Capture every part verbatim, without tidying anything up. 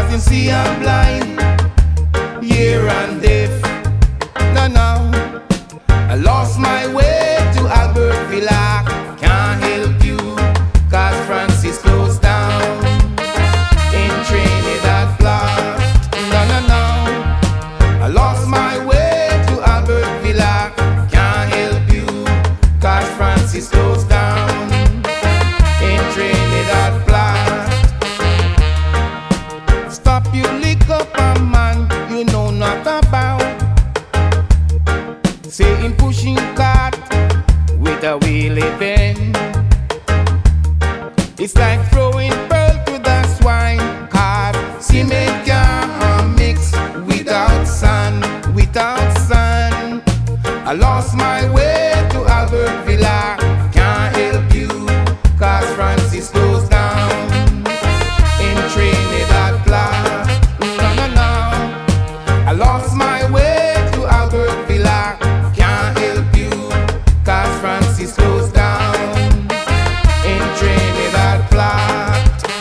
Cause him see I'm blind, hear and deaf. No, no, I lost my way to Albert Villa. Can't help you, cause Francis closed down in Trinidad Plot. No, no, no, I lost my way to Albert Villa. Can't help you, cause Francis closed down in Trinidad Plot. Stop you lick up a man you know not about. Say him pushing cart with a wheelie bend. It's like throwing pearl to the swine. Cause cement can't mix without sun, without sun. I lost my way to Albert Villa. Can't help you, cause Francis closed down in Trinidad Plot. No, no, no, I lost my way to Albert Villa. Can't help you, cause Francis closed down in Trinidad Plot.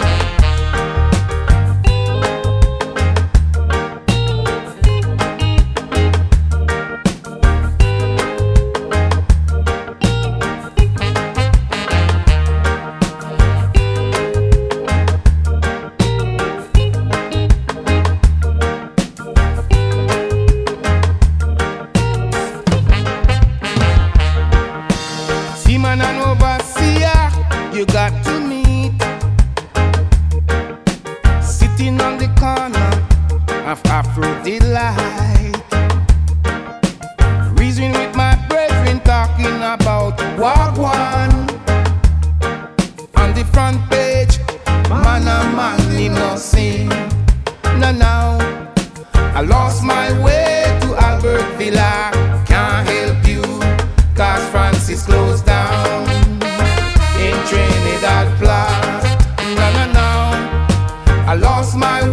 Seaman and overseer, you got to meet. Sitting on the corner of Afro Delight, reasoning with my brethren, talking about Wagwan. On the front page, man and man, he must sing. No, no, I lost my way to Albert Villa. Can't help you, cause Francis closed down in Trinidad Plot. No, no, no, I lost my